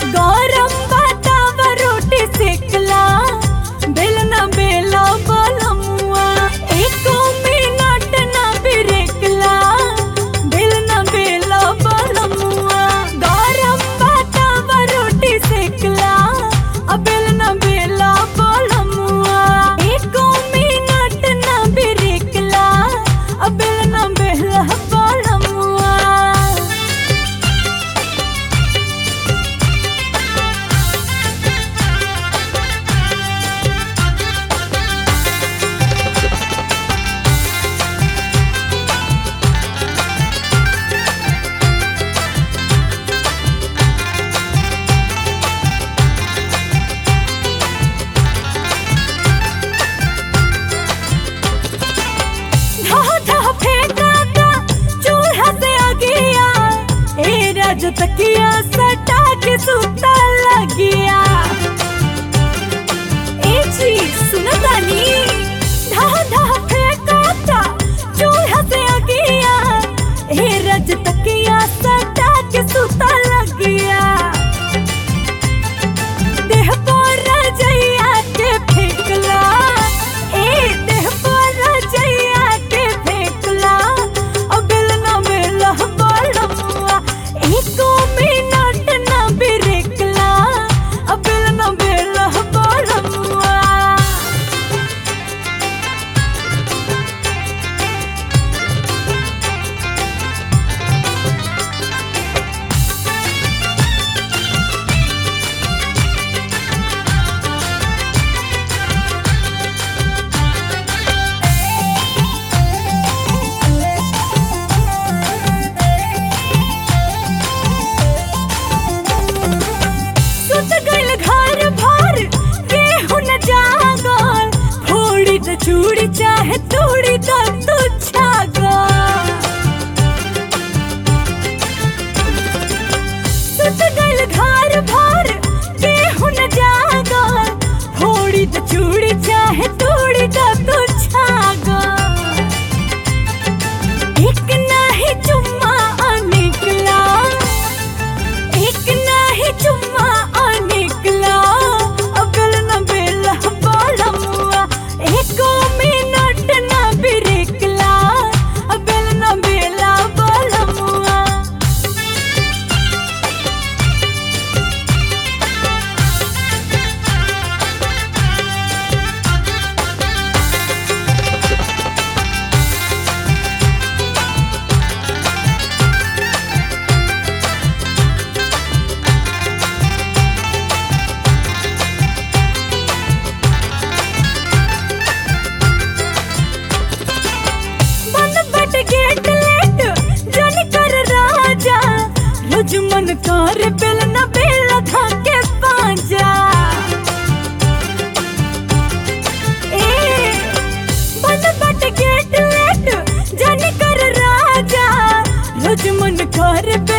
गरम भातावा रोटी सेकला बेलना बेला बलमुआ एको मिनट ना बिरेकला बेलना बेला बलमुआ गरम भातावा रोटी सेकला बेलना बेला बलमुआ एको मिनट ना बिरेकला बेलना बेला बलमुआ। तकिया सटा के सुता लगिया ए जी सुनो तानी धा धा फेंकाता चूल्हा से आगिया ए रज तकिया सटा के सुता लगिया देह पर रजैया के फेंकला ए देह पर रजैया के फेंकला बेलना बेला बलमुआ एको मिनट ना बिरेकला बेलना बेला बलमुआ। चूड़ी चाहे तोड़ी तो तू छागा सुत गल घर भर केहू न जागा थोड़ी तो चूड़ी चाहे तोड़ी तो तू छागा एक नाही चुम्मा निकला एक नाही चुम्मा निकला बेलना बेला बलमुआ एको मिनट ना बिरेकला बेलना बेला बलमुआ। गेट लेट जन कर राजा रोज मन कर बेलना बेला धाके पांजा ए बट गेट लेट जन कर राजा रोज मन कर